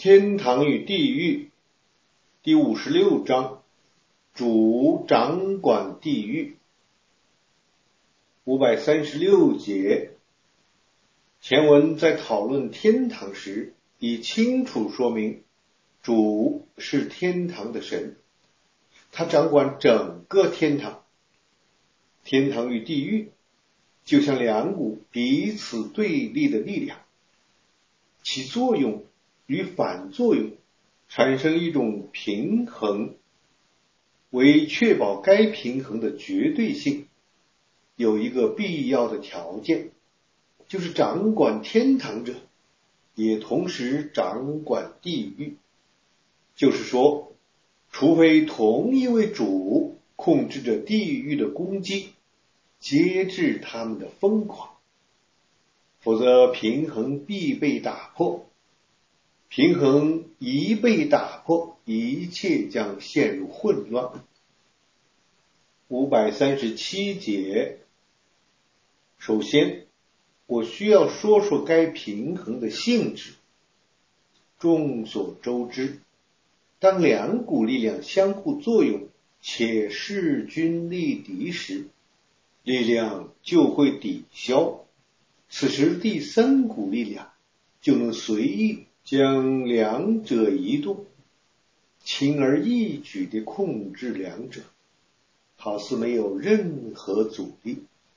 天堂与地狱第56章，主掌管地狱。536节，前文在讨论天堂时，已清楚说明，主是天堂的神，他掌管整个天堂。天堂与地狱就像两股彼此对立的力量，其作用与反作用产生一种平衡，为确保该平衡的绝对性，有一个必要的条件，就是掌管天堂者也同时掌管地狱。就是说，除非同一位主控制着地狱的攻击，节制他们的疯狂，否则平衡必被打破。平衡一被打破，一切将陷入混乱。537节，首先，我需要说说该平衡的性质。众所周知，当两股力量相互作用且势均力敌时，力量就会抵消，此时第三股力量就能随意将两者移动，轻而易举地控制两者，好似没有任何阻力。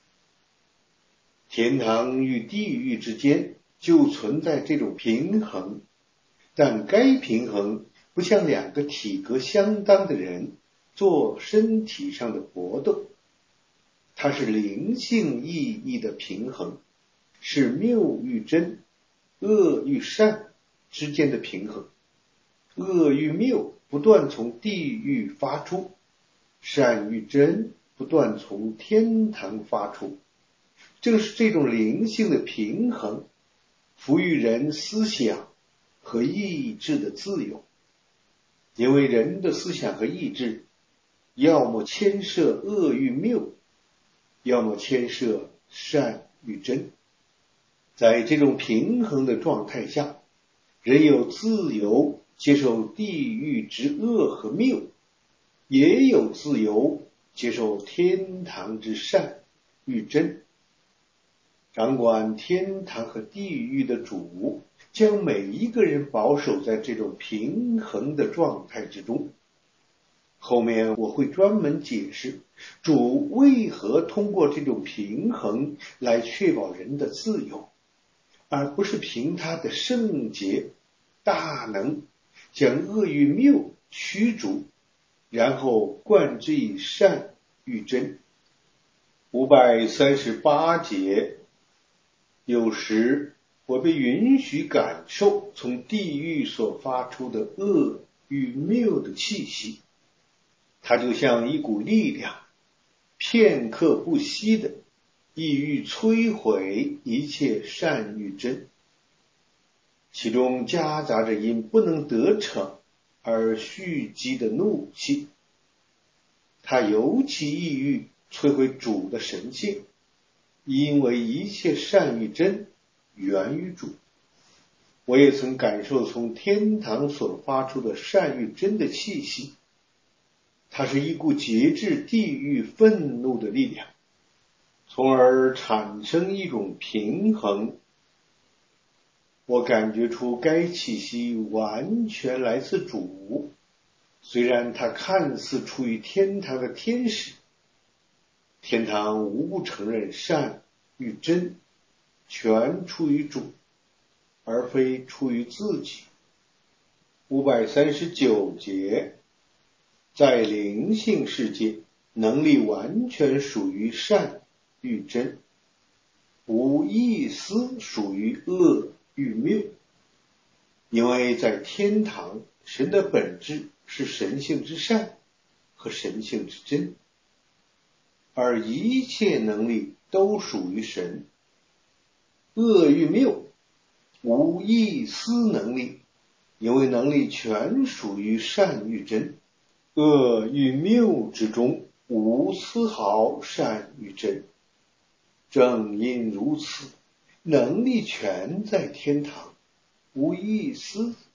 天堂与地狱之间就存在这种平衡，但该平衡不像两个体格相当的人做身体上的搏斗，它是灵性意义的平衡，是谬与真、恶与善之间的平衡。恶与谬不断从地狱发出，善与真不断从天堂发出。正是这种灵性的平衡，赋予人思想和意志的自由，因为人的思想和意志要么牵涉恶与谬，要么牵涉善与真。在这种平衡的状态下，人有自由接受地狱之恶和谬，也有自由接受天堂之善与真。掌管天堂和地狱的主将每一个人保守在这种平衡的状态之中。后面我会专门解释主为何通过这种平衡来确保人的自由，而不是凭他的圣洁大能将恶与谬驱逐，然后冠之以善与真。538节，有时我被允许感受从地狱所发出的恶与谬的气息，它就像一股力量，片刻不息的意欲摧毁一切善与真，其中夹杂着因不能得逞而蓄积的怒气。它尤其意欲摧毁主的神性，因为一切善与真源于主。我也曾感受从天堂所发出的善与真的气息，它是一股节制地狱愤怒的力量，从而产生一种平衡。我感觉出该气息完全来自主，虽然它看似出于天堂的天使，天堂无不承认善与真全出于主，而非出于自己。539节，在灵性世界，能力完全属于善与真，无一丝属于恶与谬。因为在天堂，神的本质是神性之善和神性之真，而一切能力都属于神。恶与谬无一丝能力，因为能力全属于善与真。恶与谬之中无丝毫善与真。正因如此，能力全在天堂，无一丝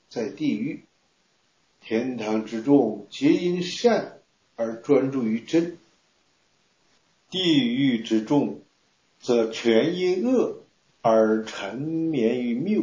在地狱，天堂之众皆因善而专注于真，地狱之众则全因恶而沉湎于谬。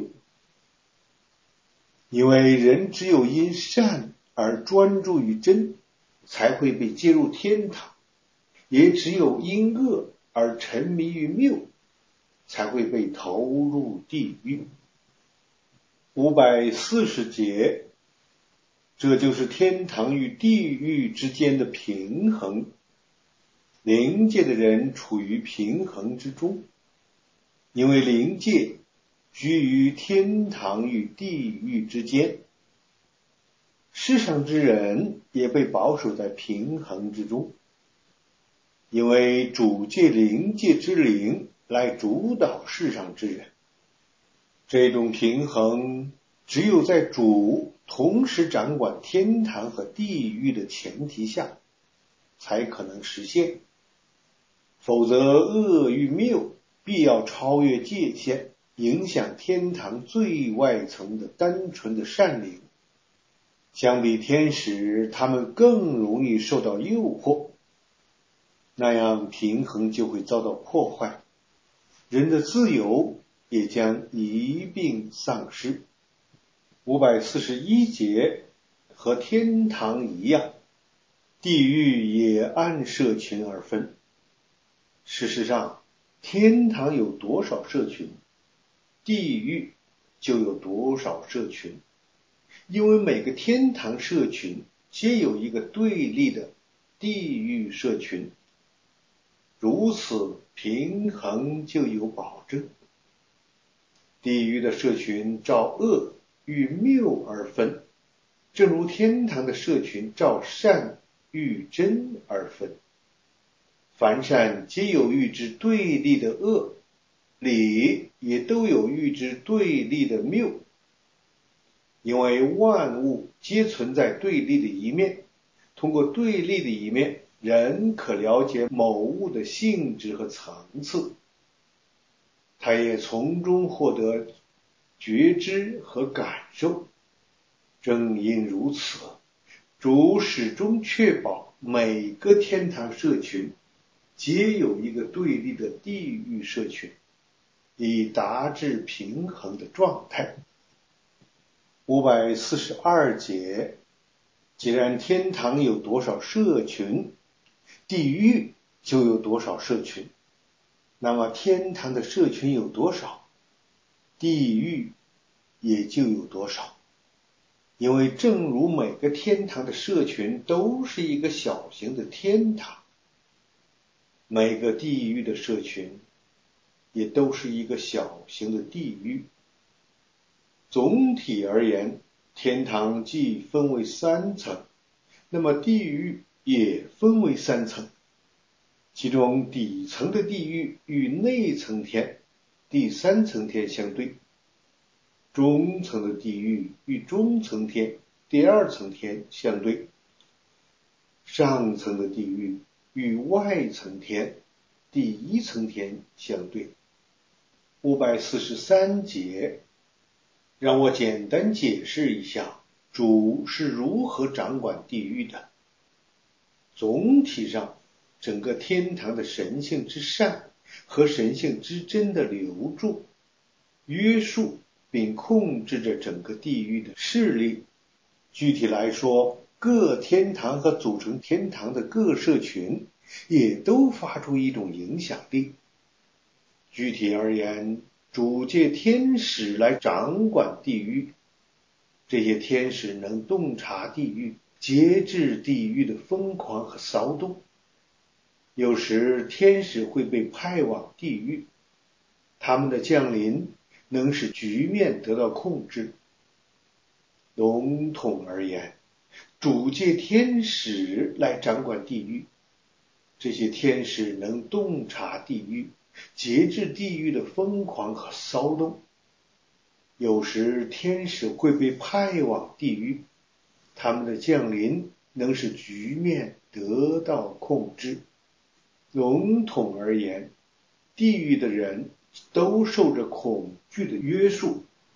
因为人只有因善而专注于真，才会被接入天堂，也只有因恶而沉迷于谬，才会被投入地狱。540节，这就是天堂与地狱之间的平衡。灵界的人处于平衡之中，因为灵界居于天堂与地狱之间，世上之人也被保守在平衡之中，因为主借灵界之灵来主导世上之人。这种平衡只有在主同时掌管天堂和地狱的前提下才可能实现，否则恶与谬必要超越界限，影响天堂最外层的单纯的善灵。相比天使，他们更容易受到诱惑，那样平衡就会遭到破坏，人的自由也将一并丧失。541节和天堂一样，地狱也按社群而分。事实上，天堂有多少社群，地狱就有多少社群，因为每个天堂社群皆有一个对立的地狱社群，如此平衡就有保证。地狱的社群照恶与谬而分，正如天堂的社群照善与真而分。凡善皆有与之对立的恶，理也都有与之对立的谬。因为万物皆存在对立的一面，通过对立的一面，人可了解某物的性质和层次，他也从中获得觉知和感受。正因如此，主始终确保每个天堂社群皆有一个对立的地狱社群，以达至平衡的状态。542节，既然天堂有多少社群，地狱就有多少社群，那么天堂的社群有多少，地狱也就有多少。因为正如每个天堂的社群都是一个小型的天堂，每个地狱的社群也都是一个小型的地狱。总体而言，天堂既分为3层，那么地狱也分为3层，其中底层的地狱与内层天、第3层天相对，中层的地狱与中层天、第2层天相对，上层的地狱与外层天、第1层天相对。543节，让我简单解释一下主是如何掌管地狱的。总体上，整个天堂的神性之善和神性之真的流注，约束并控制着整个地狱的势力。具体来说，各天堂和组成天堂的各社群也都发出一种影响力。具体而言，主借天使来掌管地狱，这些天使能洞察地狱，节制地狱的疯狂和骚动。有时天使会被派往地狱，他们的降临能使局面得到控制。笼统而言，主借天使来掌管地狱，这些天使能洞察地狱，节制地狱的疯狂和骚动。有时天使会被派往地狱，他们的降临能使局面得到控制。笼统而言，地狱的人都受着恐惧的约束，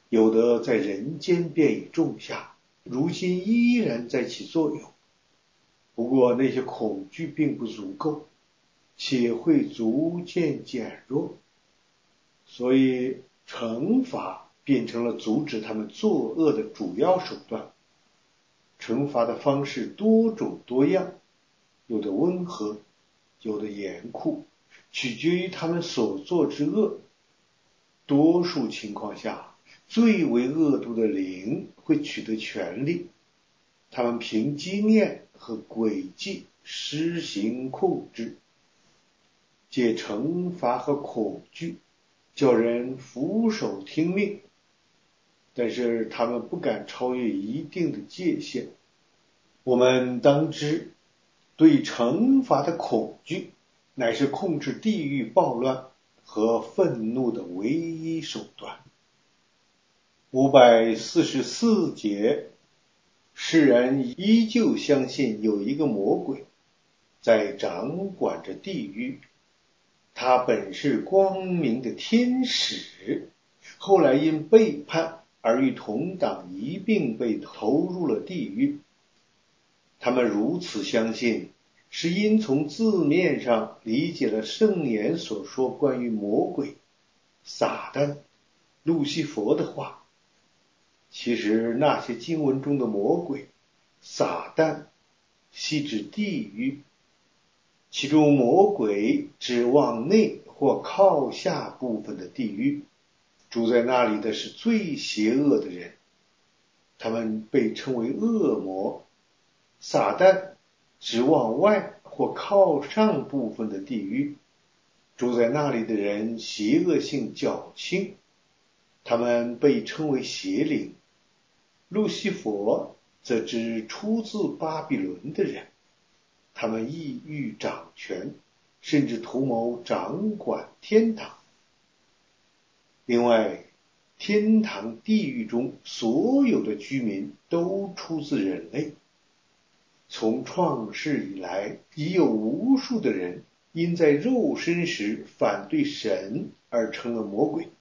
有的在人间便已种下，如今依然在起作用。不过那些恐惧并不足够，且会逐渐减弱，所以惩罚变成了阻止他们作恶的主要手段。惩罚的方式多种多样，有的温和，有的严酷，取决于他们所做之恶。多数情况下，最为恶毒的灵会取得权力，他们凭经验和诡计施行控制，借惩罚和恐惧叫人俯首听命，但是他们不敢超越一定的界限。我们当知，对惩罚的恐惧乃是控制地狱暴乱和愤怒的唯一手段。544节，世人依旧相信有一个魔鬼在掌管着地狱，他本是光明的天使，后来因背叛而与同党一并被投入了地狱。他们如此相信，是因从字面上理解了圣言所说关于魔鬼、撒旦、路西佛的话。其实那些经文中的魔鬼、撒旦系指地狱，其中魔鬼指往内或靠下部分的地狱，住在那里的是最邪恶的人，他们被称为恶魔。撒旦指往外或靠上部分的地狱，住在那里的人邪恶性较轻，他们被称为邪灵。路西佛则指出自巴比伦的人，他们意欲掌权，甚至图谋掌管天堂。另外，天堂、地狱中所有的居民都出自人类。从创世以来，已有无数的人因在肉身时反对神而成了魔鬼。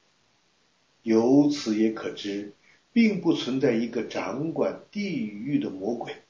由此也可知，并不存在一个掌管地狱的魔鬼。